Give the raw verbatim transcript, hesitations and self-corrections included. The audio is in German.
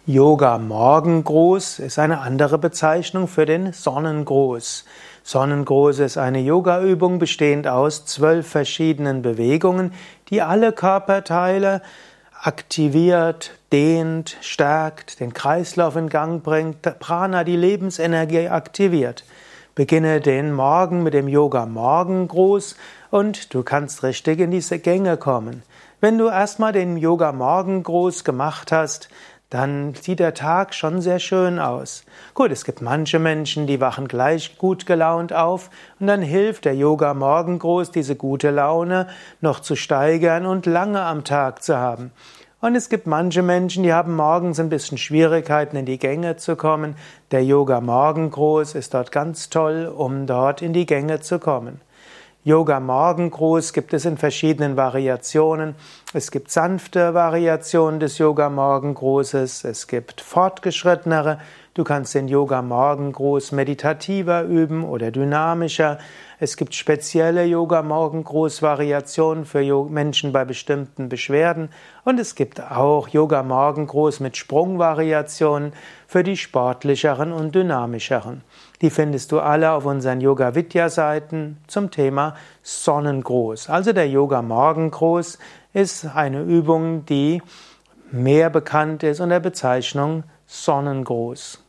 Yoga-Morgengruß ist eine andere Bezeichnung für den Sonnengruß. Sonnengruß ist eine Yoga-Übung bestehend aus zwölf verschiedenen Bewegungen, die alle Körperteile aktiviert, dehnt, stärkt, den Kreislauf in Gang bringt, Prana, die Lebensenergie aktiviert. Beginne den Morgen mit dem Yoga-Morgengruß und du kannst richtig in diese Gänge kommen. Wenn du erstmal den Yoga-Morgengruß gemacht hast, dann sieht der Tag schon sehr schön aus. Gut, es gibt manche Menschen, die wachen gleich gut gelaunt auf und dann hilft der Yoga-Morgengruß, diese gute Laune noch zu steigern und lange am Tag zu haben. Und es gibt manche Menschen, die haben morgens ein bisschen Schwierigkeiten, in die Gänge zu kommen. Der Yoga-Morgengruß ist dort ganz toll, um dort in die Gänge zu kommen. Yoga-Morgengruß gibt es in verschiedenen Variationen. Es gibt sanfte Variationen des Yoga-Morgengrußes, es gibt fortgeschrittenere. Du kannst den Yoga-Morgengruß meditativer üben oder dynamischer. Es gibt spezielle Yoga-Morgengruß-Variationen für Menschen bei bestimmten Beschwerden. Und es gibt auch Yoga-Morgengruß mit Sprungvariationen für die sportlicheren und dynamischeren. Die findest du alle auf unseren Yoga-Vidya-Seiten zum Thema Sonnengruß. Also der Yoga-Morgengruß ist eine Übung, die mehr bekannt ist unter der Bezeichnung Sonnengruß.